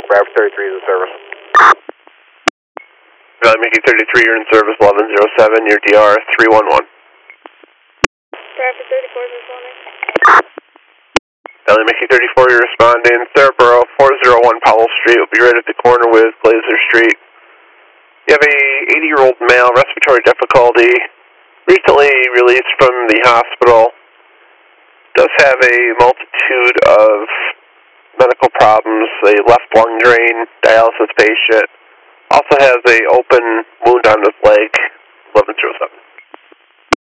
Bravo 33 is in service. Mickey 33, you're in service, 1107, your DR 311. Bravo 34 is responding. Mickey 34, you're responding. Thoroughborough 401 Powell Street will be right at the corner with Glazer Street. You have a 80-year-old male, respiratory difficulty, recently released from the hospital. Does have a multitude of medical problems, a left lung drain, dialysis patient. Also has a open wound on his leg, 1107.